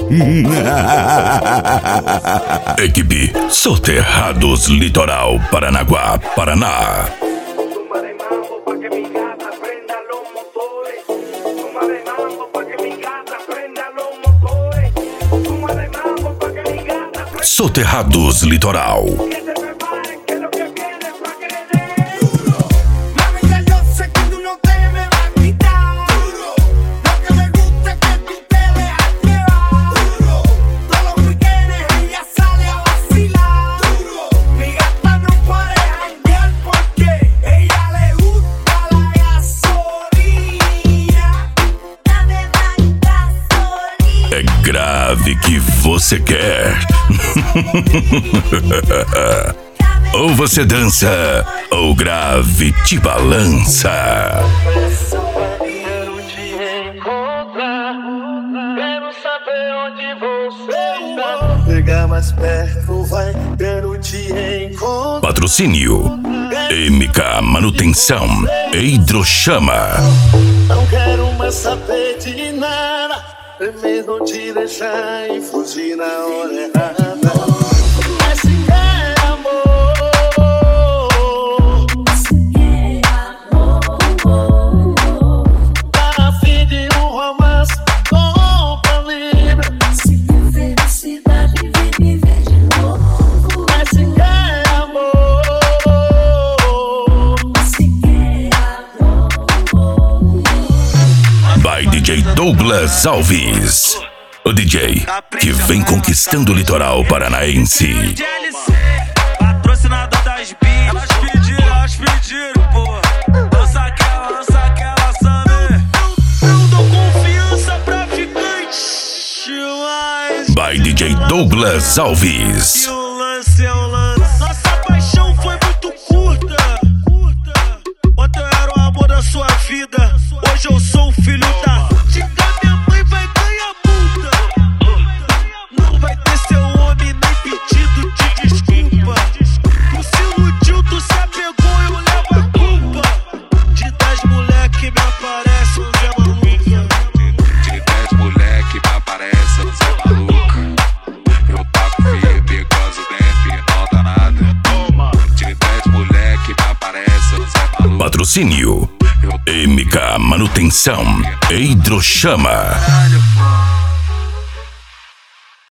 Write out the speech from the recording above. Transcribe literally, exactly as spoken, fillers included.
Equipe Soterrados Litoral Paranaguá, Paraná. Soterrados Litoral. É grave que você quer. Ou você dança, ou grave te balança. Quero te encontrar, quero saber onde você está. Chegar mais perto, vai, quero te encontrar. Patrocínio M K Manutenção e Hidrochama. Não quero mais saber de nada, prefiro te deixar e fugir na hora errada. Mas se quer amor, se quer amor, tá a fim de um romance com família. Se quer felicidade, vem viver de novo. Mas se quer amor, se quer amor. By D J Douglas Alves, o D J que vem conquistando o litoral paranaense. Patrocinador das bias. Elas pediram, elas pediram, porra. Lança aquela, lança aquela, sabe? Eu dou confiança pra ficante, mas By D J Douglas Alves. e o lance é o lance. Nossa paixão foi muito curta. Ontem eu era o amor da sua vida, hoje eu sou o filho da. Diga minha mãe vai ganhar multa. Não vai ter seu homem nem pedido de desculpa. Tu se iludiu, tu se apegou, eu levo a culpa. De dez moleque me aparece um Zé Maluca. De dez moleque me aparece um Zé Maluca. Eu taco firme, gozo dentro e não dá nada. De dez moleque me aparece um Zé Maluca. Patrocínio M K Manutenção e Hidrochama.